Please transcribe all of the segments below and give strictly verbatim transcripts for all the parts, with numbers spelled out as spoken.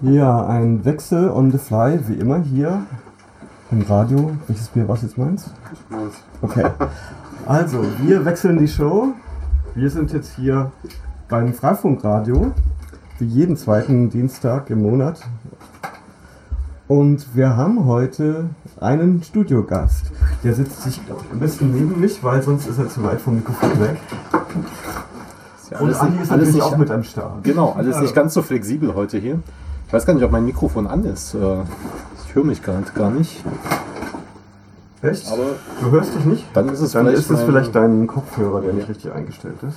Ja, ein Wechsel on the fly, wie immer hier im Radio. Welches Bier war es jetzt meins? Meins. Okay. Also, wir wechseln die Show. Wir sind jetzt hier beim Freifunkradio, wie jeden zweiten Dienstag im Monat. Und wir haben heute einen Studiogast. Der sitzt sich, glaube ich, ein bisschen neben mich, weil sonst ist er zu weit vom Mikrofon weg. Ja, Und Andi ist natürlich auch mit am Start. Genau, alles nicht ganz so flexibel heute hier. Ich weiß gar nicht, ob mein Mikrofon an ist. Ich höre mich gar nicht. Gar nicht. Echt? Aber du hörst dich nicht? Dann ist es dann vielleicht, ist es vielleicht dein Kopfhörer, der nicht richtig eingestellt ist.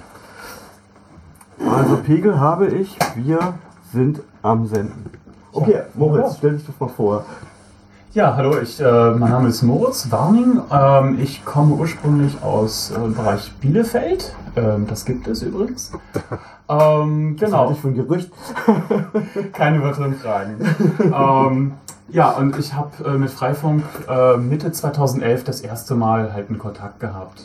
Also Pegel habe ich, wir sind am Senden. Okay, ja, Moritz, stell dich doch mal vor. Ja, hallo, ich, äh, mein Name ist Moritz Warning. Ähm, ich komme ursprünglich aus äh, Bereich Bielefeld. Ähm, das gibt es übrigens. Ähm, genau. Das ich von Gerücht. Keine weiteren Fragen. ähm, ja, und ich habe äh, mit Freifunk äh, Mitte zweitausendelf das erste Mal halt einen Kontakt gehabt.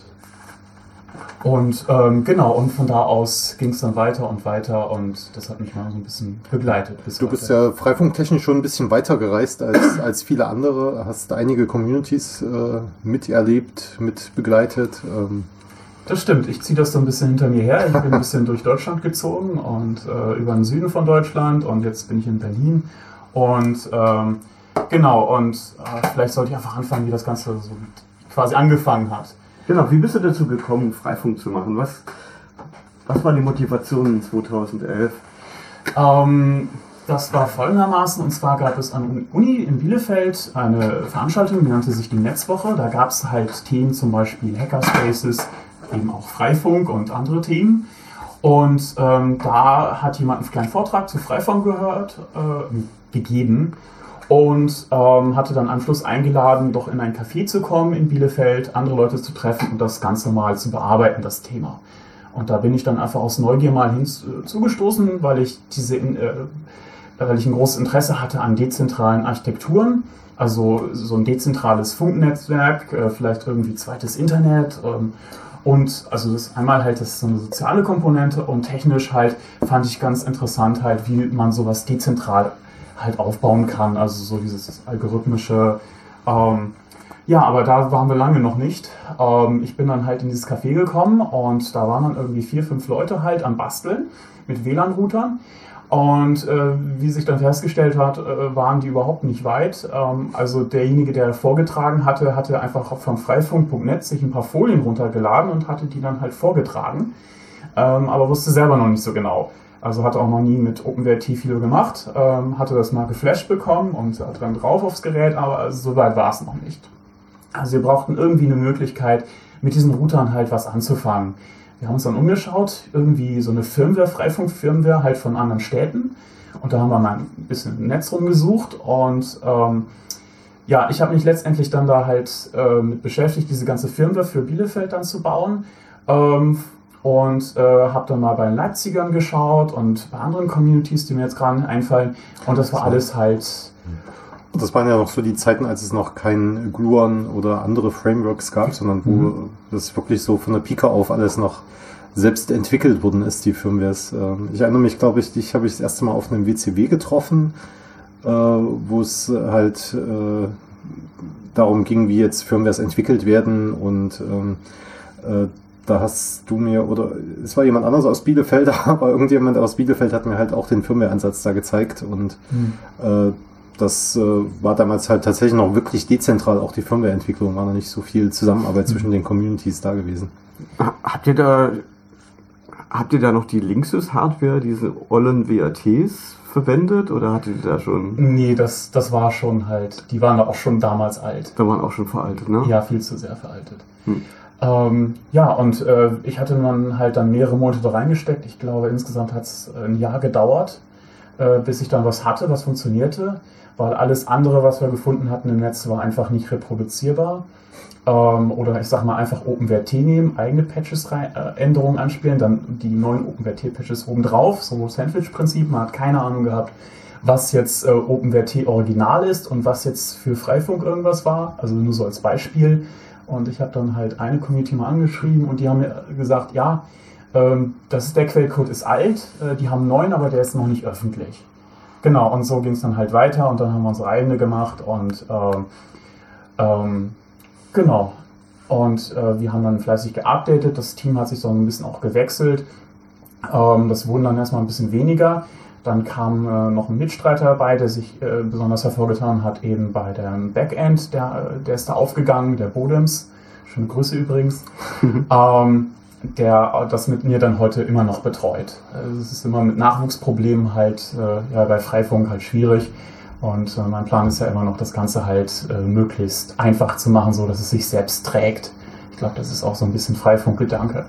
Und ähm, genau, und von da aus ging es dann weiter und weiter und das hat mich mal so ein bisschen begleitet. Bis du heute. bist ja freifunktechnisch schon ein bisschen weiter gereist als, als viele andere, hast einige Communities äh, miterlebt, mit begleitet. Ähm. Das stimmt, ich ziehe das so ein bisschen hinter mir her. Ich bin ein bisschen durch Deutschland gezogen und äh, über den Süden von Deutschland und jetzt bin ich in Berlin. Und ähm, genau, und äh, vielleicht sollte ich einfach anfangen, wie das Ganze so quasi angefangen hat. Genau, wie bist du dazu gekommen, Freifunk zu machen? Was, was war die Motivation in zweitausendelf? Ähm, das war folgendermaßen, und zwar gab es an der Uni in Bielefeld eine Veranstaltung, die nannte sich die Netzwoche. Da gab es halt Themen, zum Beispiel Hackerspaces, eben auch Freifunk und andere Themen. Und ähm, da hat jemand einen kleinen Vortrag zu Freifunk gehört, äh, gegeben. Und ähm, hatte dann am Schluss eingeladen, doch in ein Café zu kommen in Bielefeld, andere Leute zu treffen und das Ganze mal zu bearbeiten, das Thema. Und da bin ich dann einfach aus Neugier mal hinzugestoßen, weil ich diese, äh, weil ich ein großes Interesse hatte an dezentralen Architekturen, also so ein dezentrales Funknetzwerk, äh, vielleicht irgendwie zweites Internet. Ähm, und also das einmal halt, das ist so eine soziale Komponente und technisch halt fand ich ganz interessant halt, wie man sowas dezentral halt aufbauen kann, also so dieses algorithmische, ähm, ja, aber da waren wir lange noch nicht. Ähm, ich bin dann halt in dieses Café gekommen und da waren dann irgendwie vier, fünf Leute halt am Basteln mit W L A N-Routern und äh, wie sich dann festgestellt hat, äh, waren die überhaupt nicht weit. Ähm, also derjenige, der vorgetragen hatte, hatte einfach vom freifunk punkt net sich ein paar Folien runtergeladen und hatte die dann halt vorgetragen, ähm, aber wusste selber noch nicht so genau. Also hatte auch noch nie mit OpenWrt viel gemacht, ähm, hatte das mal geflasht bekommen und hat dann drauf aufs Gerät, aber also so weit war es noch nicht. Also wir brauchten irgendwie eine Möglichkeit, mit diesen Routern halt was anzufangen. Wir haben uns dann umgeschaut, irgendwie so eine Firmware, Freifunk-Firmware halt von anderen Städten und da haben wir mal ein bisschen im Netz rumgesucht und ähm, ja, ich habe mich letztendlich dann da halt äh, mit beschäftigt, diese ganze Firmware für Bielefeld dann zu bauen. Ähm, Und äh, habe dann mal bei den Leipzigern geschaut und bei anderen Communities, die mir jetzt gerade einfallen. Und das war alles halt... Das waren ja noch so die Zeiten, als es noch kein Gluon oder andere Frameworks gab, sondern wo mhm. das wirklich so von der Pike auf alles noch selbst entwickelt worden ist, die Firmwares. Ich erinnere mich, glaube ich, dich habe ich das erste Mal auf einem W C W getroffen, äh, wo es halt äh, darum ging, wie jetzt Firmwares entwickelt werden und ähm, äh, da hast du mir, oder es war jemand anders aus Bielefeld, aber irgendjemand aus Bielefeld hat mir halt auch den Firmware-Ansatz da gezeigt und mhm. äh, das äh, war damals halt tatsächlich noch wirklich dezentral, auch die Firmware-Entwicklung, war noch nicht so viel Zusammenarbeit mhm. zwischen den Communities da gewesen. Habt ihr da, habt ihr da noch die Linksys-Hardware, diese ollen W A Ts verwendet oder hattet ihr da schon? Nee, das, das war schon halt, die waren auch schon damals alt. Da waren auch schon veraltet, ne? Ja, viel zu sehr veraltet. Hm. Ähm, ja, und äh, ich hatte dann halt dann mehrere Monate da reingesteckt. Ich glaube, insgesamt hat es ein Jahr gedauert, äh, bis ich dann was hatte, was funktionierte, weil alles andere, was wir gefunden hatten im Netz, war einfach nicht reproduzierbar. Ähm, oder ich sag mal einfach OpenWrt nehmen, eigene Patches rein, äh, Änderungen anspielen, dann die neuen OpenWrt-Patches oben drauf, so Sandwich-Prinzip. Man hat keine Ahnung gehabt, was jetzt äh, OpenWrt Original ist und was jetzt für Freifunk irgendwas war. Also nur so als Beispiel. Und ich habe dann halt eine Community mal angeschrieben und die haben mir gesagt, ja, ähm, das ist, der Quellcode ist alt, äh, die haben einen neuen, aber der ist noch nicht öffentlich. Genau, und so ging es dann halt weiter und dann haben wir unsere eigene gemacht und ähm, ähm, genau. Und äh, wir haben dann fleißig geupdatet, das Team hat sich so ein bisschen auch gewechselt. Ähm, das wurden dann erstmal ein bisschen weniger. Dann kam äh, noch ein Mitstreiter dabei, der sich äh, besonders hervorgetan hat, eben bei dem Backend, der, der ist da aufgegangen, der Bodems, schöne Grüße übrigens, ähm, der das mit mir dann heute immer noch betreut. Also es ist immer mit Nachwuchsproblemen halt äh, ja, bei Freifunk halt schwierig. Und äh, mein Plan ist ja immer noch, das Ganze halt äh, möglichst einfach zu machen, so dass es sich selbst trägt. Ich glaube, das ist auch so ein bisschen Freifunk-Gedanke.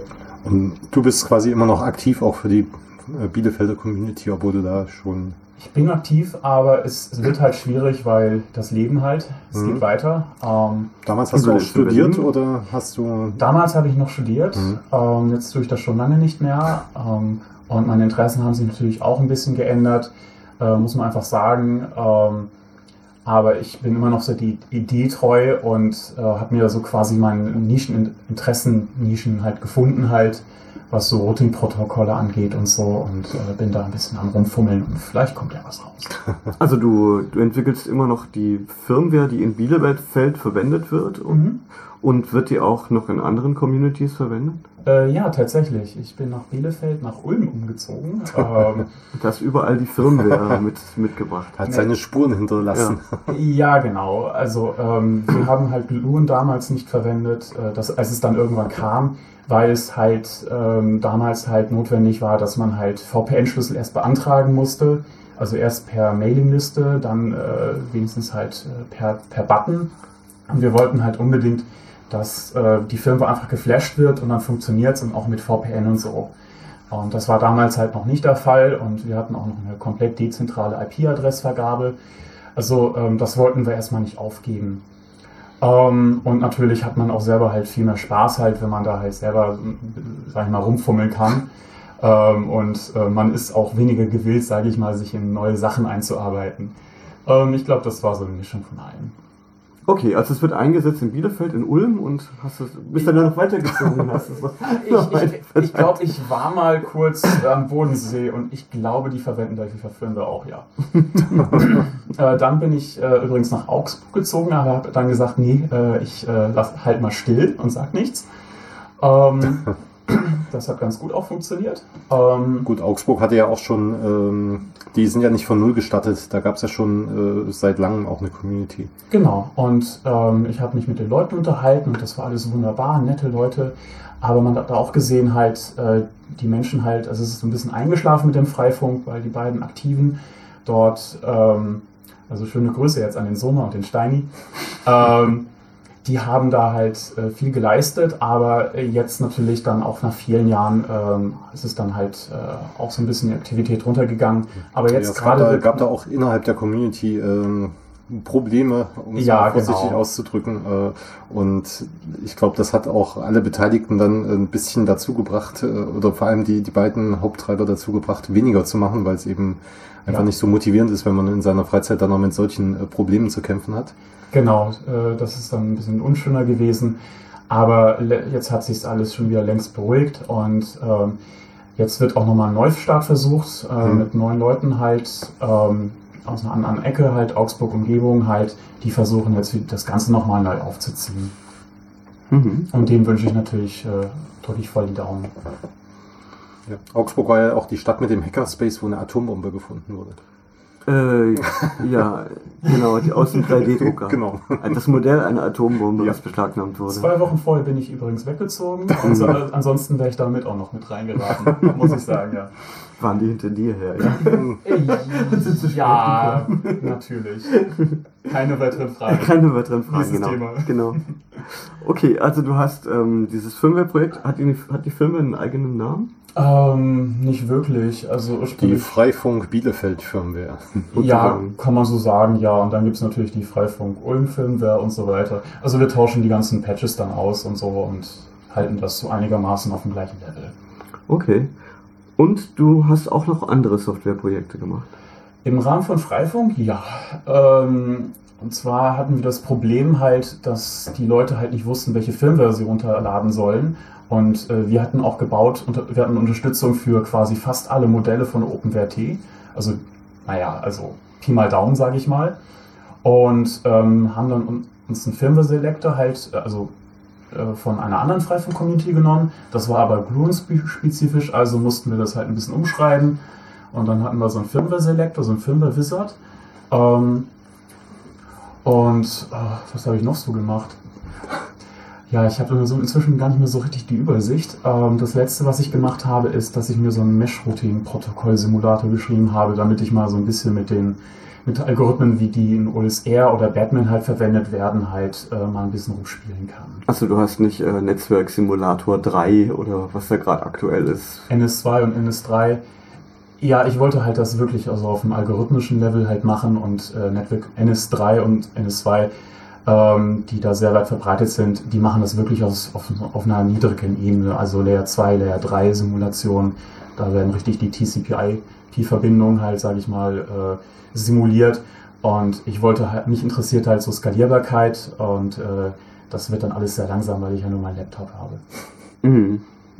Und du bist quasi immer noch aktiv auch für die äh, Bielefelder Community, obwohl du da schon... Ich bin aktiv, aber es, es wird halt schwierig, weil das Leben halt, es Mhm. geht weiter. Ähm, Damals hast du auch studiert oder hast du... damals habe ich noch studiert, Mhm. ähm, jetzt tue ich das schon lange nicht mehr. Ähm, und meine Interessen haben sich natürlich auch ein bisschen geändert. Äh, muss man einfach sagen. Ähm, aber ich bin immer noch so die Idee treu und äh, habe mir so quasi meine Nischen, Interessen-Nischen halt gefunden halt, was so Routing-Protokolle angeht und so und äh, bin da ein bisschen am Rumfummeln und vielleicht kommt ja was raus. Also du, du entwickelst immer noch die Firmware, die in Bielefeld verwendet wird und, Mhm. und wird die auch noch in anderen Communities verwendet? Äh, ja, tatsächlich. Ich bin nach Bielefeld, nach Ulm umgezogen. ähm, Du hast überall die Firmware mit, mitgebracht. Hat seine Spuren hinterlassen. Ja, genau. Also ähm, wir haben halt Gluon damals nicht verwendet, äh, das, als es dann irgendwann kam, weil es halt ähm, damals halt notwendig war, dass man halt V P N-Schlüssel erst beantragen musste. Also erst per Mailingliste, dann äh, wenigstens halt äh, per, per Button. Und wir wollten halt unbedingt, dass äh, die Firmware einfach geflasht wird und dann funktioniert es und auch mit V P N und so. Und das war damals halt noch nicht der Fall und wir hatten auch noch eine komplett dezentrale I P-Adressvergabe. Also ähm, das wollten wir erstmal nicht aufgeben. Ähm, und natürlich hat man auch selber halt viel mehr Spaß halt, wenn man da halt selber, sag ich mal, rumfummeln kann. Ähm, und äh, man ist auch weniger gewillt, sage ich mal, sich in neue Sachen einzuarbeiten. Ähm, ich glaube, das war so eine Mischung von allem. Okay, also es wird eingesetzt in Bielefeld, in Ulm und hast du, bist dann da noch weitergezogen und hast es noch Ich, ich, ich glaube, ich war mal kurz am Bodensee und ich glaube, die verwenden da die Firmware auch, ja. äh, dann bin ich äh, übrigens nach Augsburg gezogen, aber habe dann gesagt, nee, äh, ich äh, lass halt mal still und sag nichts. Ähm, das hat ganz gut auch funktioniert. Ähm, Gut, Augsburg hatte ja auch schon, ähm, die sind ja nicht von Null gestartet, da gab es ja schon äh, seit langem auch eine Community. Genau, und ähm, ich habe mich mit den Leuten unterhalten und das war alles wunderbar, nette Leute, aber man hat da auch gesehen halt, äh, die Menschen halt, also es ist so ein bisschen eingeschlafen mit dem Freifunk, weil die beiden Aktiven dort, ähm, also schöne Grüße jetzt an den Soma und den Steini, ähm, die haben da halt äh, viel geleistet, aber äh, jetzt natürlich dann auch nach vielen Jahren ähm, ist es dann halt äh, auch so ein bisschen die Aktivität runtergegangen. Aber jetzt Ja, es gab, gerade... da, gab da auch innerhalb der Community ähm, Probleme, um es Ja, mal vorsichtig genau. auszudrücken. Äh, und ich glaube, das hat auch alle Beteiligten dann ein bisschen dazu gebracht, äh, oder vor allem die, die beiden Haupttreiber dazu gebracht, weniger zu machen, weil es eben einfach Ja. nicht so motivierend ist, wenn man in seiner Freizeit dann noch mit solchen äh, Problemen zu kämpfen hat. Genau, äh, das ist dann ein bisschen unschöner gewesen, aber le- jetzt hat sich alles schon wieder längst beruhigt und ähm, jetzt wird auch nochmal ein Neustart versucht, äh, Mhm. mit neun Leuten halt ähm, aus einer anderen Ecke, halt Augsburg-Umgebung halt, die versuchen jetzt das Ganze nochmal neu aufzuziehen. Mhm. Und dem wünsche ich natürlich, äh, drücke ich voll die Daumen. Ja. Augsburg war ja auch die Stadt mit dem Hackerspace, wo eine Atombombe gefunden wurde. Äh, ja, genau, die aus dem drei D-Drucker. Genau. Das Modell einer Atombombe, Ja. was beschlagnahmt wurde. Zwei Wochen vorher bin ich übrigens weggezogen und so, ansonsten wäre ich damit auch noch mit reingeraten, muss ich sagen, ja. Waren die hinter dir her, ja? Ja, natürlich. Keine weiteren Fragen. Keine weiteren Fragen, Dieses genau. Thema. genau. Okay, also du hast ähm, dieses Firmware-Projekt, hat die, hat die Firma einen eigenen Namen? Ähm, nicht wirklich. Also Die ursprünglich, Freifunk Bielefeld Firmware. ja, sozusagen. kann man so sagen, ja. Und dann gibt es natürlich die Freifunk Ulm Firmware und so weiter. Also wir tauschen die ganzen Patches dann aus und so und halten das so einigermaßen auf dem gleichen Level. Okay. Und du hast auch noch andere Softwareprojekte gemacht? Im Rahmen von Freifunk, ja. Ähm, und zwar hatten wir das Problem halt, dass die Leute halt nicht wussten, welche Firmware sie runterladen sollen. Und äh, wir hatten auch gebaut, unter, wir hatten Unterstützung für quasi fast alle Modelle von OpenWrt. Also naja, also Pi mal Daumen, sage ich mal. Und ähm, haben dann uns einen Firmware-Selector halt, also äh, von einer anderen Freifunk-Community genommen. Das war aber Gluon-spezifisch, also mussten wir das halt ein bisschen umschreiben. Und dann hatten wir so einen Firmware-Selector, so einen Firmware-Wizard. Ähm, und oh, was habe ich noch so gemacht? Ja, ich habe so inzwischen gar nicht mehr so richtig die Übersicht. Ähm, das letzte, was ich gemacht habe, ist, dass ich mir so einen Mesh-Routing-Protokoll-Simulator geschrieben habe, damit ich mal so ein bisschen mit den mit Algorithmen, wie die in O S R oder Batman halt verwendet werden, halt äh, mal ein bisschen rumspielen kann. Achso, du hast nicht äh, Netzwerk-Simulator drei oder was da gerade aktuell ist? N S zwei und N S drei. Ja, ich wollte halt das wirklich also auf dem algorithmischen Level halt machen und äh, Network N S drei und N S zwei, ähm, die da sehr weit verbreitet sind, die machen das wirklich aus, auf, auf einer niedrigen Ebene, also Layer zwei, Layer drei Simulation. Da werden richtig die T C P I P-Verbindungen halt, sage ich mal, äh, simuliert. Und ich wollte halt, mich interessiert halt so Skalierbarkeit und äh, das wird dann alles sehr langsam, weil ich ja nur meinen Laptop habe. Mhm.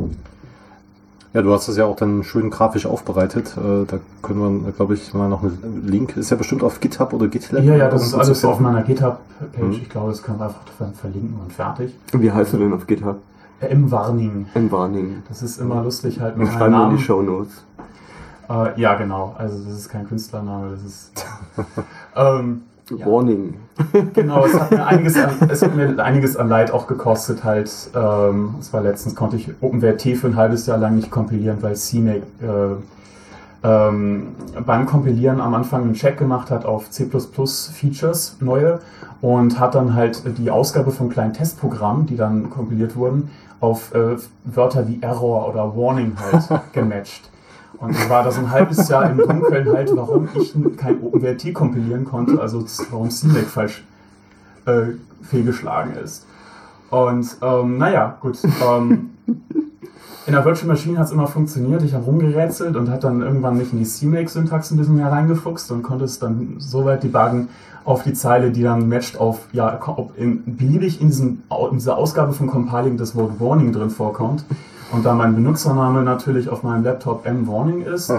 Ja, du hast das ja auch dann schön grafisch aufbereitet. Äh, da können wir, glaube ich, mal noch einen Link. Ist ja bestimmt auf GitHub oder GitLab. Ja, ja, das ist alles auf meiner GitHub-Page. Mhm. Ich glaube, das können wir einfach verlinken und fertig. Und wie heißt du denn auf GitHub? Äh, mWarning. mWarning. Das ist immer lustig halt mit meinem Namen. In die Shownotes. Äh, ja, genau. Also das ist kein Künstlername, das ist... ähm, ja. Warning. Genau, es hat mir einiges an, es hat mir einiges an Leid auch gekostet halt. Ähm, es war letztens, konnte ich OpenWrt für ein halbes Jahr lang nicht kompilieren, weil C M A äh, ähm, beim Kompilieren am Anfang einen Check gemacht hat auf C plus plus Features, neue, und hat dann halt die Ausgabe von kleinen Testprogrammen, die dann kompiliert wurden, auf äh, Wörter wie Error oder Warning halt gematcht. Und ich war da so ein halbes Jahr im Dunkeln halt, warum ich kein OpenWrt kompilieren konnte, also warum C M A C falsch äh, fehlgeschlagen ist. Und ähm, naja, gut. Ähm, in der Virtual Machine hat es immer funktioniert, ich habe rumgerätselt und hat dann irgendwann mich in die C M A C-Syntax ein bisschen mehr reingefuchst und konnte es dann so weit debuggen auf die Zeile, die dann matcht auf, ja, ob in, beliebig in, diesem, in dieser Ausgabe von Compiling das Wort Warning drin vorkommt. Und da mein Benutzername natürlich auf meinem Laptop mWarning ist,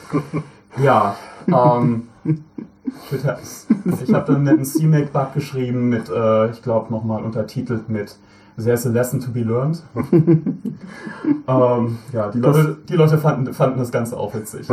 ja, ähm, ich habe dann einen C M A C-Bug geschrieben mit, äh, ich glaube nochmal untertitelt mit There's a lesson to be learned. ähm, ja, die Leute, die Leute fanden, fanden das Ganze auch witzig.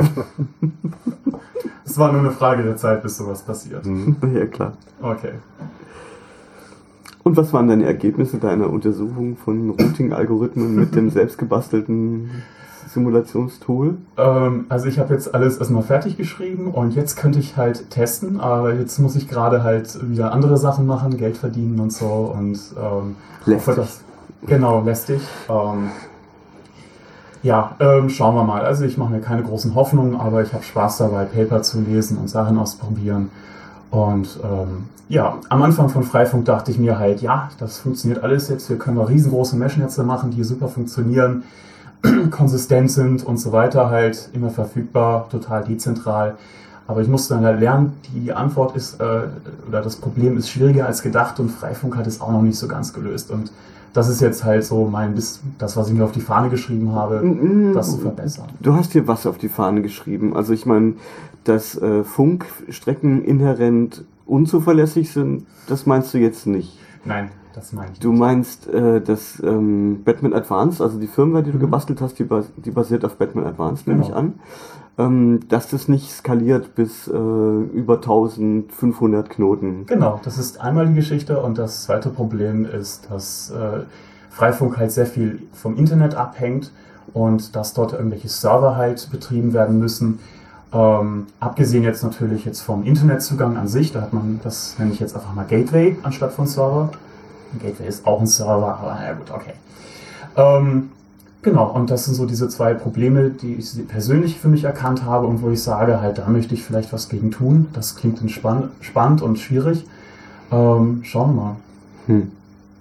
Es war nur eine Frage der Zeit, bis sowas passiert. Ja, klar. Okay. Und was waren deine Ergebnisse deiner Untersuchung von Routing-Algorithmen mit dem selbstgebastelten Simulationstool? Ähm, also ich habe jetzt alles erstmal fertig geschrieben und jetzt könnte ich halt testen, aber jetzt muss ich gerade halt wieder andere Sachen machen, Geld verdienen und so und ähm, lästig. Das, genau, lästig. Ähm, ja, ähm, schauen wir mal. Also ich mache mir keine großen Hoffnungen, aber ich habe Spaß dabei, Paper zu lesen und Sachen auszuprobieren. Und ähm, ja, am Anfang von Freifunk dachte ich mir halt, ja, das funktioniert alles jetzt, wir können mal riesengroße Mesh-Netze machen, die super funktionieren, konsistent sind und so weiter, halt immer verfügbar, total dezentral. Aber ich musste dann halt lernen, die Antwort ist, äh, oder das Problem ist schwieriger als gedacht und Freifunk hat es auch noch nicht so ganz gelöst. Und das ist jetzt halt so mein, das, was ich mir auf die Fahne geschrieben habe, das zu verbessern. Du hast hier was auf die Fahne geschrieben. Also ich meine, dass äh, Funkstrecken inhärent unzuverlässig sind, das meinst du jetzt nicht? Nein, das meine ich nicht. Du meinst, äh, dass ähm, Batman Advanced, also die Firmware, die du mhm. gebastelt hast, die, bas- die basiert auf Batman Advanced, nehme genau. ich an, ähm, dass das nicht skaliert bis äh, über eintausendfünfhundert Knoten. Genau, das ist einmal die Geschichte und das zweite Problem ist, dass äh, Freifunk halt sehr viel vom Internet abhängt und dass dort irgendwelche Server halt betrieben werden müssen. Ähm, abgesehen jetzt natürlich jetzt vom Internetzugang an sich, da hat man, das nenne ich jetzt einfach mal Gateway anstatt von Server. Ein Gateway ist auch ein Server, aber na gut, okay. Ähm, genau, und das sind so diese zwei Probleme, die ich persönlich für mich erkannt habe und wo ich sage, halt, da möchte ich vielleicht was gegen tun. Das klingt entspann- spannend und schwierig. Ähm, schauen wir mal. Hm.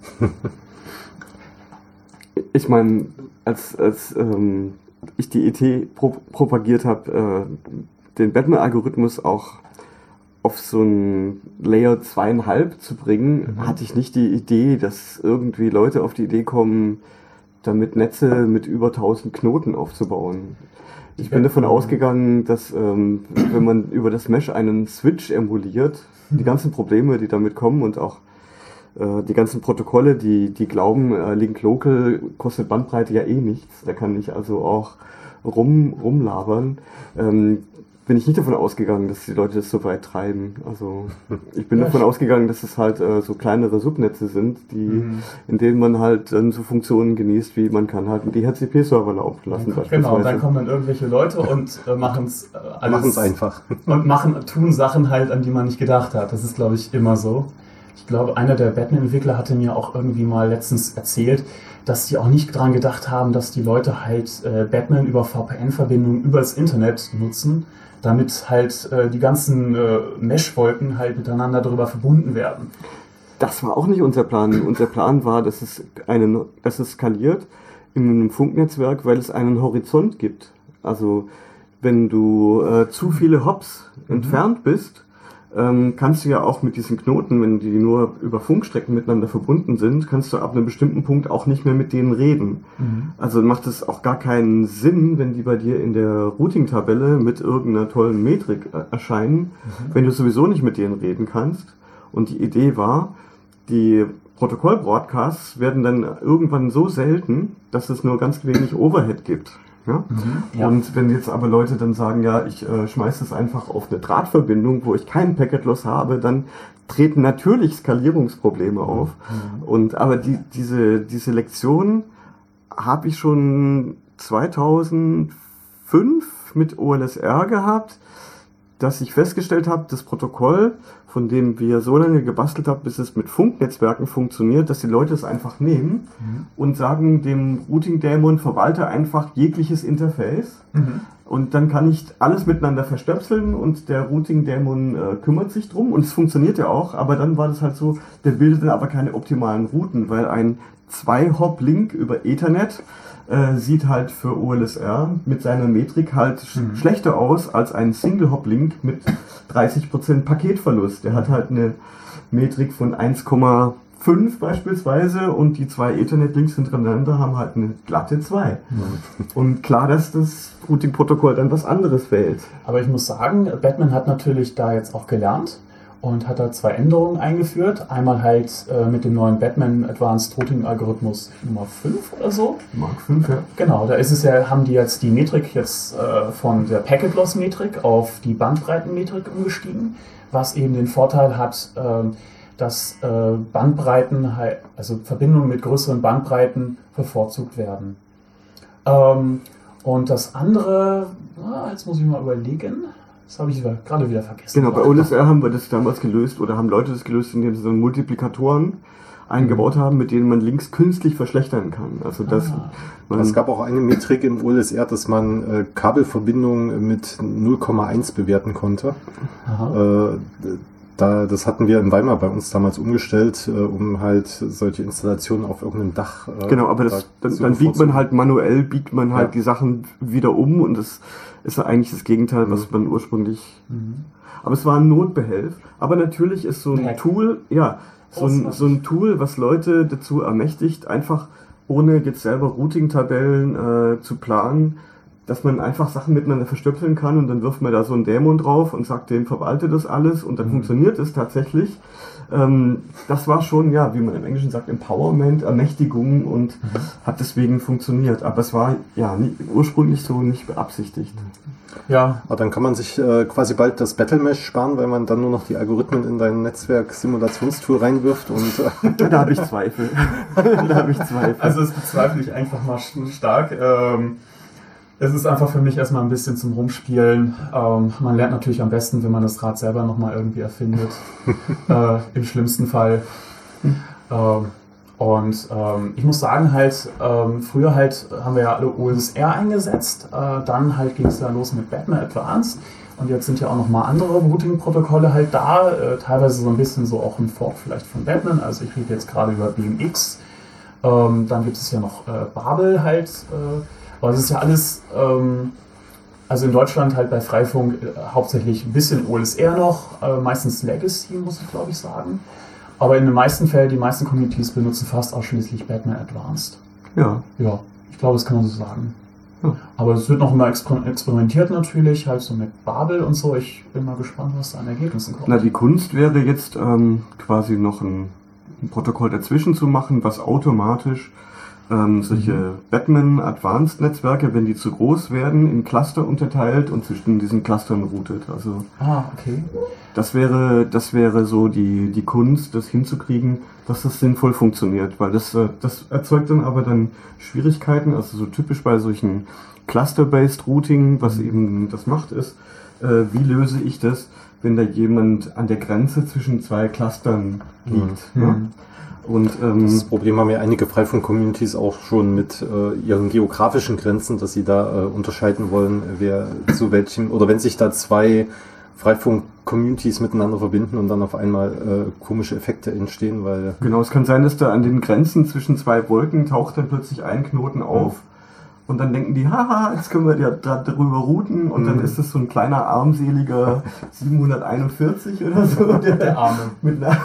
Ich meine, als, als ähm ich die Idee pro- propagiert habe, äh, den Batman-Algorithmus auch auf so ein Layer zweieinhalb zu bringen, mhm. hatte ich nicht die Idee, dass irgendwie Leute auf die Idee kommen, damit Netze mit über tausend Knoten aufzubauen. Ich bin davon ausgegangen, dass ähm, wenn man über das Mesh einen Switch emuliert, die ganzen Probleme, die damit kommen und auch äh, die ganzen Protokolle, die, die glauben, äh, Link Local kostet Bandbreite ja eh nichts, da kann ich also auch rum, rumlabern, ähm, bin ich nicht davon ausgegangen, dass die Leute das so weit treiben. Also ich bin ja, davon ausgegangen, dass es halt äh, so kleinere Subnetze sind, die, mhm. in denen man halt dann so Funktionen genießt, wie man kann halt D H C P-Server laufen lassen. Genau, dann kommen dann irgendwelche Leute und äh, machen es äh, alles machen's einfach. Und machen, tun Sachen halt, an die man nicht gedacht hat. Das ist, glaube ich, immer so. Ich glaube, einer der Batman-Entwickler hatte mir auch irgendwie mal letztens erzählt, dass die auch nicht dran gedacht haben, dass die Leute halt äh, Batman über V P N-Verbindungen übers Internet nutzen, damit halt äh, die ganzen äh, Mesh-Wolken halt miteinander darüber verbunden werden. Das war auch nicht unser Plan. Unser Plan war, dass es, einen, dass es skaliert in einem Funknetzwerk, weil es einen Horizont gibt. Also wenn du äh, zu viele Hops mhm. entfernt bist, ähm, kannst du ja auch mit diesen Knoten, wenn die nur über Funkstrecken miteinander verbunden sind, kannst du ab einem bestimmten Punkt auch nicht mehr mit denen reden. Mhm. Also macht es auch gar keinen Sinn, wenn die bei dir in der Routing-Tabelle mit irgendeiner tollen Metrik äh, erscheinen, mhm. wenn du sowieso nicht mit denen reden kannst. Und die Idee war, die Protokoll-Broadcasts werden dann irgendwann so selten, dass es nur ganz wenig Overhead gibt. Ja? Mhm, ja. Und wenn jetzt aber Leute dann sagen, ja, ich äh, schmeiße das einfach auf eine Drahtverbindung, wo ich keinen Packet-Loss habe, dann treten natürlich Skalierungsprobleme auf. Mhm. Und aber die, diese, diese Lektion habe ich schon zweitausendfünf mit O L S R gehabt, dass ich festgestellt habe, das Protokoll, von dem wir so lange gebastelt haben, bis es mit Funknetzwerken funktioniert, dass die Leute es einfach nehmen mhm. und sagen dem Routing-Dämon, verwalte einfach jegliches Interface mhm. und dann kann ich alles miteinander verstöpseln und der Routing-Dämon äh, kümmert sich drum und es funktioniert ja auch, aber dann war das halt so, der bildet dann aber keine optimalen Routen, weil ein Zwei-Hop-Link über Ethernet äh, sieht halt für O L S R mit seiner Metrik halt mhm. schlechter aus als ein Single-Hop-Link mit dreißig Prozent Paketverlust. Der hat halt eine Metrik von eins Komma fünf beispielsweise und die zwei Ethernet-Links hintereinander haben halt eine glatte zwei. Mhm. Und klar, dass das Routing-Protokoll dann was anderes wählt. Aber ich muss sagen, Batman hat natürlich da jetzt auch gelernt und hat da zwei Änderungen eingeführt. Einmal halt äh, mit dem neuen Batman Advanced Routing Algorithmus Nummer fünf oder so. Mark fünf, ja. Genau, da ist es ja, haben die jetzt die Metrik jetzt äh, von der Packet Loss Metrik auf die Bandbreitenmetrik umgestiegen, was eben den Vorteil hat, äh, dass äh, Bandbreiten, halt, also Verbindungen mit größeren Bandbreiten bevorzugt werden. Ähm, und das andere, ah, jetzt muss ich mal überlegen. Das habe ich gerade wieder vergessen. Genau, bei O L S R haben wir das damals gelöst oder haben Leute das gelöst, indem sie so Multiplikatoren eingebaut haben, mit denen man Links künstlich verschlechtern kann. Also das, ah. man es gab auch eine Metrik im O L S R, dass man äh, Kabelverbindungen mit null Komma eins bewerten konnte. Äh, da, das hatten wir in Weimar bei uns damals umgestellt, äh, um halt solche Installationen auf irgendeinem Dach. Äh, genau, aber das, da dann, dann biegt man halt manuell, biegt man halt ja. die Sachen wieder um und das ist ja eigentlich das Gegenteil, was man ursprünglich... Mhm. Aber es war ein Notbehelf. Aber natürlich ist so ein ja. Tool, ja, so ein, so ein Tool, was Leute dazu ermächtigt, einfach ohne jetzt selber Routing-Tabellen äh, zu planen, dass man einfach Sachen miteinander verstöpseln kann und dann wirft man da so einen Dämon drauf und sagt dem, verwalte das alles und dann mhm. funktioniert es tatsächlich. Ähm, das war schon, ja, wie man im Englischen sagt, Empowerment, Ermächtigung und mhm. hat deswegen funktioniert. Aber es war ja nie, ursprünglich so nicht beabsichtigt. Ja. Aber dann kann man sich äh, quasi bald das Battle Mesh sparen, weil man dann nur noch die Algorithmen in dein Netzwerk-Simulationstool reinwirft und äh da habe ich Zweifel. da habe ich Zweifel. Also das bezweifle ich einfach mal stark. Ähm, Es ist einfach für mich erstmal ein bisschen zum Rumspielen. Ähm, man lernt natürlich am besten, wenn man das Rad selber nochmal irgendwie erfindet. äh, Im schlimmsten Fall. Ähm, und ähm, ich muss sagen, halt, ähm, früher halt haben wir ja alle O L S R eingesetzt. Äh, dann halt ging es ja los mit Batman Advanced. Und jetzt sind ja auch nochmal andere Routing-Protokolle halt da. Äh, teilweise so ein bisschen so auch ein Fork vielleicht von Batman. Also ich rede jetzt gerade über B M X. Ähm, dann gibt es ja noch äh, Babel halt. Äh, Aber es ist ja alles, ähm, also in Deutschland halt bei Freifunk äh, hauptsächlich ein bisschen O L S R noch, äh, meistens Legacy, muss ich glaube ich sagen. Aber in den meisten Fällen, die meisten Communities benutzen fast ausschließlich Batman Advanced. Ja. Ja, ich glaube, das kann man so sagen. Ja. Aber es wird noch immer exper- experimentiert natürlich, halt so mit Babel und so. Ich bin mal gespannt, was da an Ergebnissen kommt. Na, die Kunst wäre jetzt ähm, quasi noch ein, ein Protokoll dazwischen zu machen, was automatisch ähm, solche mhm. Batman-Advanced-Netzwerke, wenn die zu groß werden, in Cluster unterteilt und zwischen diesen Clustern routet. Also ah, okay. Das wäre, das wäre so die, die Kunst, das hinzukriegen, dass das sinnvoll funktioniert, weil das, das erzeugt dann aber dann Schwierigkeiten, also so typisch bei solchen Cluster-Based Routing, was mhm. eben das macht, ist, äh, wie löse ich das, wenn da jemand an der Grenze zwischen zwei Clustern liegt. Mhm. Ja? Und, ähm, das Problem haben ja einige Freifunk-Communities auch schon mit äh, ihren geografischen Grenzen, dass sie da äh, unterscheiden wollen, wer zu welchem, oder wenn sich da zwei Freifunk-Communities miteinander verbinden und dann auf einmal äh, komische Effekte entstehen, weil... Genau, es kann sein, dass da an den Grenzen zwischen zwei Wolken taucht dann plötzlich ein Knoten auf. Mhm. Und dann denken die, haha, jetzt können wir ja darüber routen. Und mhm. dann ist es so ein kleiner, armseliger siebenhunderteinundvierzig oder so. Der, der Arme. Mit einer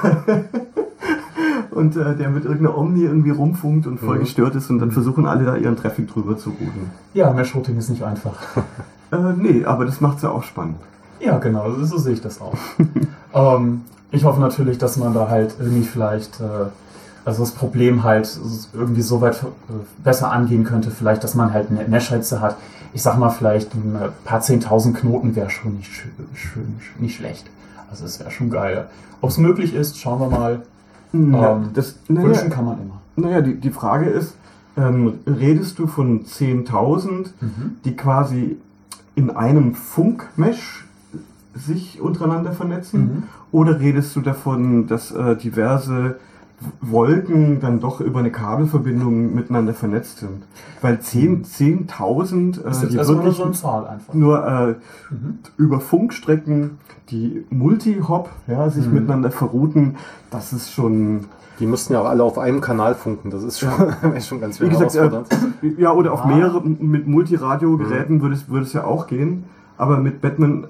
und äh, der mit irgendeiner Omni irgendwie rumfunkt und voll mhm. gestört ist. Und dann versuchen alle da ihren Traffic drüber zu routen. Ja, Mesh-Routing ist nicht einfach. äh, nee, aber das macht es ja auch spannend. Ja, genau, so, so sehe ich das auch. ähm, ich hoffe natürlich, dass man da halt irgendwie vielleicht... Äh, Also das Problem halt irgendwie so weit besser angehen könnte, vielleicht, dass man halt eine Mesh-Hetze hat. Ich sag mal, vielleicht ein paar zehntausend Knoten wäre schon nicht, schön, schön, nicht schlecht. Also es wäre schon geil. Ob es möglich ist, schauen wir mal. Ja, ähm, das, naja, wünschen kann man immer. Naja, die, die Frage ist, ähm, redest du von zehntausend, mhm. die quasi in einem Funk-Mesh sich untereinander vernetzen? Mhm. Oder redest du davon, dass äh, diverse Wolken dann doch über eine Kabelverbindung miteinander vernetzt sind? Weil zehntausend äh, die wirklich nur, so eine Zahl einfach. nur äh, mhm. über Funkstrecken, die Multi-Hop ja, sich mhm. miteinander verrouten, das ist schon... Die müssten ja auch alle auf einem Kanal funken, das ist schon, ja. schon ganz Wie gesagt, äh, ja, oder auf ah. mehrere, mit Multiradio-Geräten mhm. würde es, würde es ja auch gehen, aber mit Batman,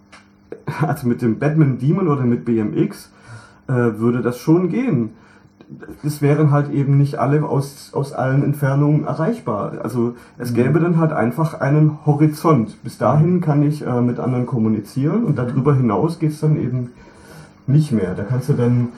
also mit dem Batman Demon oder mit B M X äh, würde das schon gehen. Es wären halt eben nicht alle aus, aus allen Entfernungen erreichbar. Also es gäbe dann halt einfach einen Horizont. Bis dahin kann ich äh, mit anderen kommunizieren und darüber hinaus geht es dann eben nicht mehr. Da kannst du dann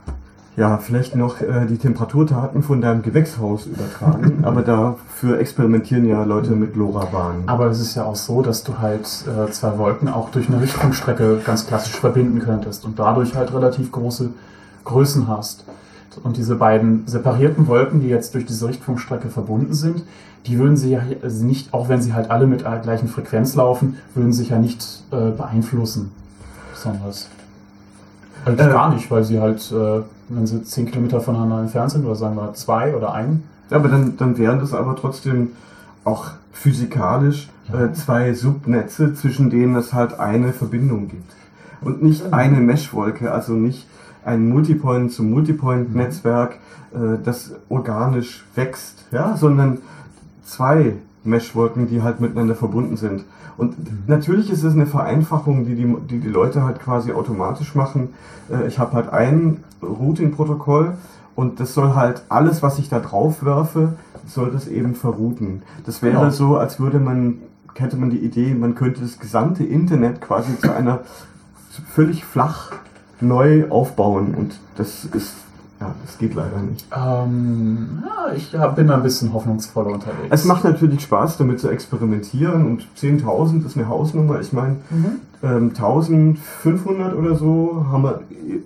ja vielleicht noch äh, die Temperaturdaten von deinem Gewächshaus übertragen, aber dafür experimentieren ja Leute mit LoRaWAN. Aber es ist ja auch so, dass du halt äh, zwei Wolken auch durch eine Richtfunkstrecke ganz klassisch verbinden könntest und dadurch halt relativ große Größen hast. Und diese beiden separierten Wolken, die jetzt durch diese Richtfunkstrecke verbunden sind, die würden sie ja nicht, auch wenn sie halt alle mit der gleichen Frequenz laufen, würden sich ja nicht äh, beeinflussen. Besonders. Halt äh, gar nicht, weil sie halt, äh, wenn sie zehn Kilometer voneinander entfernt sind, oder sagen wir zwei oder ein. Ja, aber dann, dann wären das aber trotzdem auch physikalisch ja. äh, zwei Subnetze, zwischen denen es halt eine Verbindung gibt. Und nicht ja. eine Meshwolke, also nicht ein Multipoint zum Multipoint-Netzwerk, äh, das organisch wächst, ja, sondern zwei Meshwolken, die halt miteinander verbunden sind. Und mhm. natürlich ist es eine Vereinfachung, die die, die die Leute halt quasi automatisch machen. Äh, ich habe halt ein Routing-Protokoll und das soll halt alles, was ich da drauf werfe, soll das eben verrouten. Das wäre genau. so, als würde man, hätte man die Idee, man könnte das gesamte Internet quasi zu einer völlig flach neu aufbauen und das ist, ja, das geht leider nicht. Ähm, ja, ich ja, bin da ein bisschen hoffnungsvoller unterwegs. Es macht natürlich Spaß, damit zu experimentieren und zehntausend ist eine Hausnummer. Ich meine, mhm. ähm, eintausendfünfhundert oder so haben wir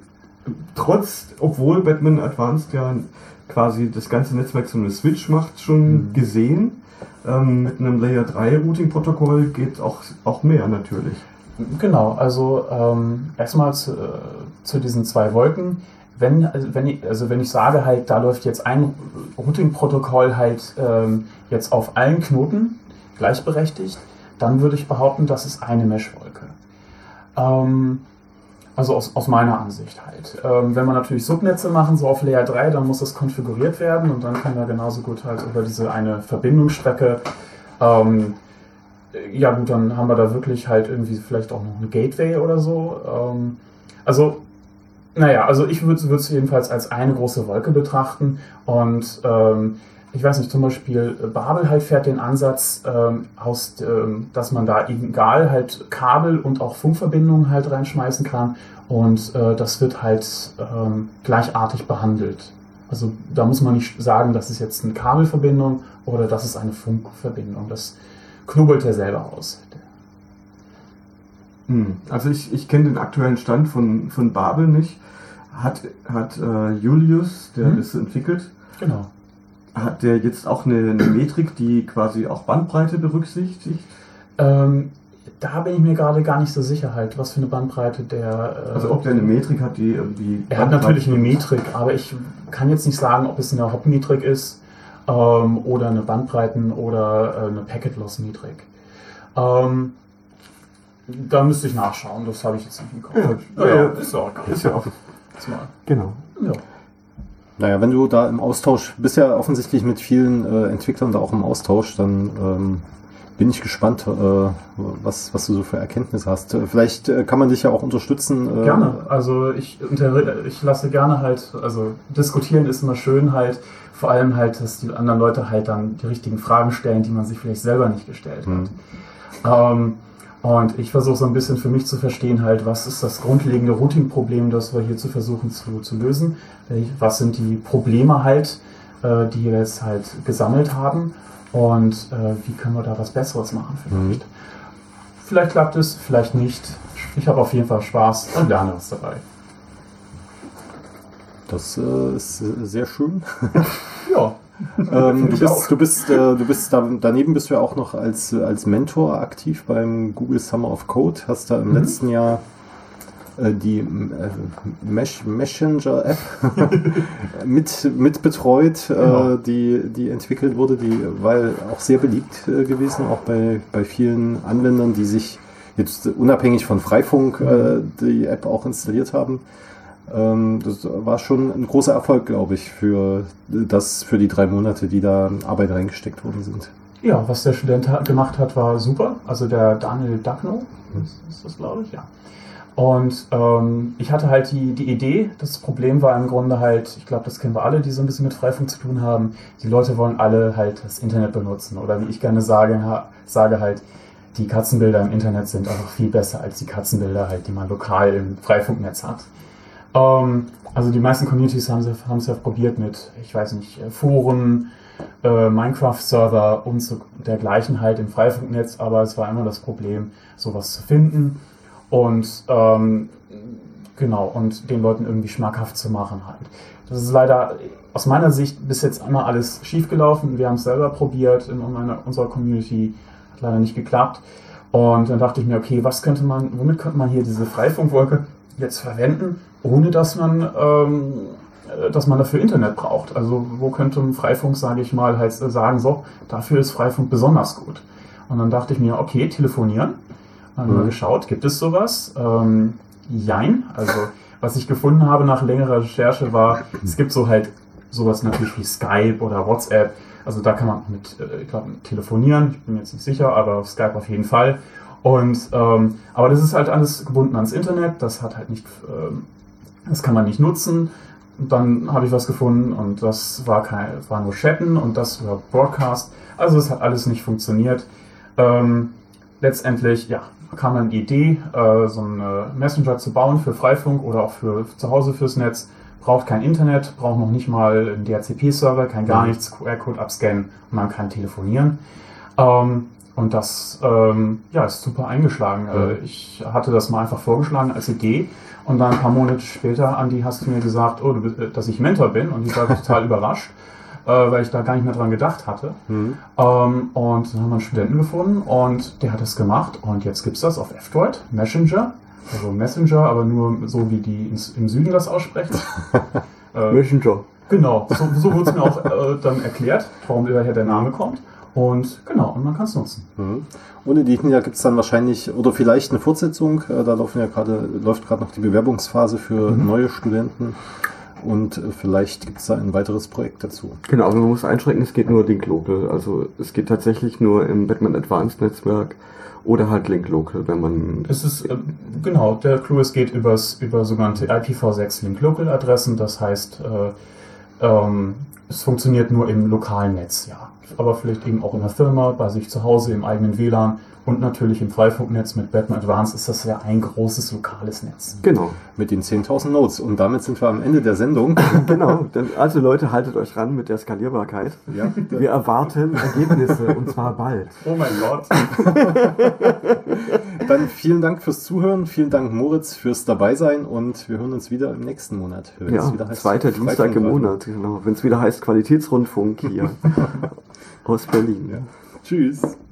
trotz, obwohl Batman Advanced ja quasi das ganze Netzwerk so eine Switch macht, schon mhm. gesehen. Ähm, mit einem Layer drei Routing Protokoll geht auch, auch mehr natürlich. Genau, also ähm, erstmal zu, äh, zu diesen zwei Wolken. Wenn, also wenn, ich, also wenn ich sage halt, da läuft jetzt ein Routing-Protokoll halt ähm, jetzt auf allen Knoten gleichberechtigt, dann würde ich behaupten, das ist eine Mesh-Wolke. Ähm, also aus, aus meiner Ansicht halt. Ähm, wenn wir natürlich Subnetze machen, so auf Layer drei, dann muss das konfiguriert werden und dann können wir genauso gut halt über diese eine Verbindungsstrecke ähm, ja gut, dann haben wir da wirklich halt irgendwie vielleicht auch noch eine Gateway oder so. Ähm, also, naja, also ich würde es jedenfalls als eine große Wolke betrachten und ähm, ich weiß nicht, zum Beispiel Babel halt fährt den Ansatz ähm, aus, ähm, dass man da egal halt Kabel und auch Funkverbindungen halt reinschmeißen kann und äh, das wird halt ähm, gleichartig behandelt. Also da muss man nicht sagen, das ist jetzt eine Kabelverbindung oder das ist eine Funkverbindung. Das knubbelt er selber aus. Hm. Also ich, ich kenne den aktuellen Stand von, von Babel nicht. Hat, hat äh, Julius, der hm. das entwickelt, genau. Hat der jetzt auch eine, eine Metrik, die quasi auch Bandbreite berücksichtigt? Ähm, da bin ich mir gerade gar nicht so sicher halt, was für eine Bandbreite der... Äh, also ob der eine Metrik hat, die irgendwie... Er hat natürlich eine Metrik, aber ich kann jetzt nicht sagen, ob es eine Hop-Metrik ist ähm, oder eine Bandbreiten- oder äh, eine Packet-Loss-Metrik. Ähm, da müsste ich nachschauen, das habe ich jetzt nicht im Kopf. Ja, ja, ja, ist ja auch. Ist ja auch. Genau. Ja. Naja, wenn du da im Austausch, bist ja offensichtlich mit vielen äh, Entwicklern da auch im Austausch, dann ähm, bin ich gespannt, äh, was, was du so für Erkenntnisse hast. Vielleicht äh, kann man dich ja auch unterstützen. Äh, gerne, also ich, ich lasse gerne halt, also diskutieren ist immer schön halt, vor allem halt, dass die anderen Leute halt dann die richtigen Fragen stellen, die man sich vielleicht selber nicht gestellt hat. Mhm. Ähm, Und ich versuche so ein bisschen für mich zu verstehen halt, was ist das grundlegende Routing-Problem, das wir hier zu versuchen zu, zu lösen. Was sind die Probleme halt, äh, die wir jetzt halt gesammelt haben und äh, wie können wir da was Besseres machen vielleicht. Mhm. Vielleicht klappt es, vielleicht nicht. Ich habe auf jeden Fall Spaß und lerne was dabei. Das äh, ist sehr schön. Ja. ähm, du bist, du bist, äh, du bist da, daneben bist du ja auch noch als, als Mentor aktiv beim Google Summer of Code. Hast da im mhm. letzten Jahr äh, die äh, Mesh, Messenger-App mit, mit betreut, genau. äh, die, die entwickelt wurde. Die war auch sehr beliebt äh, gewesen, auch bei, bei vielen Anwendern, die sich jetzt unabhängig von Freifunk äh, die App auch installiert haben. Das war schon ein großer Erfolg, glaube ich, für das, für die drei Monate, die da Arbeit reingesteckt worden sind. Ja, was der Student gemacht hat, war super. Also der Daniel Dagno, ist das, glaube ich, ja. Und ähm, ich hatte halt die, die Idee, das Problem war im Grunde halt, ich glaube, das kennen wir alle, die so ein bisschen mit Freifunk zu tun haben, die Leute wollen alle halt das Internet benutzen. Oder wie ich gerne sage, ha, sage halt, die Katzenbilder im Internet sind einfach viel besser als die Katzenbilder halt, die man lokal im Freifunknetz hat. Um, also die meisten Communities haben es haben ja probiert mit, ich weiß nicht, Foren, äh, Minecraft-Server und so dergleichen halt im Freifunknetz, aber es war immer das Problem, sowas zu finden und ähm, genau, und den Leuten irgendwie schmackhaft zu machen halt. Das ist leider aus meiner Sicht bis jetzt immer alles schief gelaufen. Wir haben es selber probiert in meiner, unserer Community, hat leider nicht geklappt. Und dann dachte ich mir, okay, was könnte man, womit könnte man hier diese Freifunkwolke jetzt verwenden, ohne dass man, ähm, dass man dafür Internet braucht. Also wo könnte ein Freifunk, sage ich mal, halt sagen, so, dafür ist Freifunk besonders gut. Und dann dachte ich mir, okay, telefonieren. Dann haben wir geschaut, gibt es sowas? Ähm, jein. Also was ich gefunden habe nach längerer Recherche war, es gibt so halt sowas natürlich wie Skype oder WhatsApp. Also da kann man mit, ich glaube, telefonieren. Ich bin jetzt nicht sicher, aber auf Skype auf jeden Fall. Und ähm, aber das ist halt alles gebunden ans Internet. Das hat halt nicht, ähm, das kann man nicht nutzen. Und dann habe ich was gefunden und das war kein, war nur Chatten und das war Broadcast. Also es hat alles nicht funktioniert. Ähm, letztendlich, ja, kam dann die Idee, äh, so einen Messenger zu bauen für Freifunk oder auch für zu Hause fürs Netz. Braucht kein Internet, braucht noch nicht mal einen D H C P-Server, kann gar nichts, Q R-Code abscannen und man kann telefonieren. Ähm, Und das ähm, ja, ist super eingeschlagen. Ja. Äh, ich hatte das mal einfach vorgeschlagen als Idee und dann ein paar Monate später, Andi, hast du mir gesagt, oh, du bist, dass ich Mentor bin und ich war total überrascht, äh, weil ich da gar nicht mehr dran gedacht hatte. Mhm. Ähm, und dann haben wir einen Studenten gefunden und der hat das gemacht und jetzt gibt's das auf F-Droid, Messenger, also Messenger, aber nur so wie die ins, im Süden das aussprechen. äh, Messenger. Genau, so, so wurde es mir auch äh, dann erklärt, warum daher der Name kommt. Und genau, und man kann es nutzen. Mhm. Ohne die ja gibt es dann wahrscheinlich oder vielleicht eine Fortsetzung. Da laufen ja gerade, läuft gerade noch die Bewerbungsphase für mhm. neue Studenten und vielleicht gibt es da ein weiteres Projekt dazu. Genau, aber man muss einschränken, es geht nur Link Local. Also es geht tatsächlich nur im Batman Advanced Netzwerk oder halt Link Local, wenn man... Es ist, äh, genau, der Clou, es geht übers, über sogenannte I P v sechs Link Local Adressen, das heißt, äh, Ähm, es funktioniert nur im lokalen Netz, ja. Aber vielleicht eben auch in der Firma, bei sich zu Hause, im eigenen W L A N und natürlich im Freifunknetz mit Batman Advanced ist das ja ein großes lokales Netz. Genau. Mit den zehntausend Nodes. Und damit sind wir am Ende der Sendung. Genau. Also Leute, haltet euch ran mit der Skalierbarkeit. Ja. Wir erwarten Ergebnisse und zwar bald. Oh mein Gott. Dann vielen Dank fürs Zuhören. Vielen Dank Moritz fürs Dabeisein und wir hören uns wieder im nächsten Monat. Wenn Ja, es wieder heißt zweiter Dienstag im Monat. Genau. Wenn es wieder heißt Qualitätsrundfunk hier aus Berlin. Ja. Tschüss.